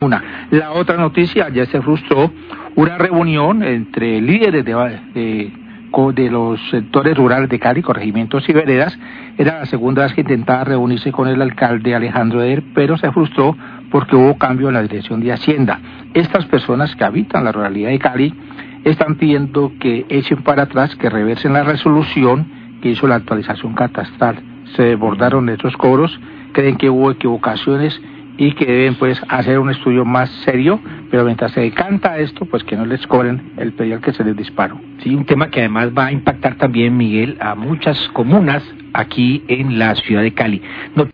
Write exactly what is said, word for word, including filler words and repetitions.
Una. La otra noticia, ya se frustró una reunión entre líderes de, de, de los sectores rurales de Cali, corregimientos y veredas. Era la segunda vez que intentaba reunirse con el alcalde Alejandro Eder, pero se frustró porque hubo cambio en la dirección de Hacienda. Estas personas que habitan la ruralidad de Cali están pidiendo que echen para atrás, que reversen la resolución que hizo la actualización catastral. Se desbordaron estos cobros, creen que hubo equivocaciones y que deben pues hacer un estudio más serio, pero mientras se decanta esto, pues que no les cobren el predial que se les disparó. Sí, un tema que además va a impactar también, Miguel, a muchas comunas aquí en la ciudad de Cali. No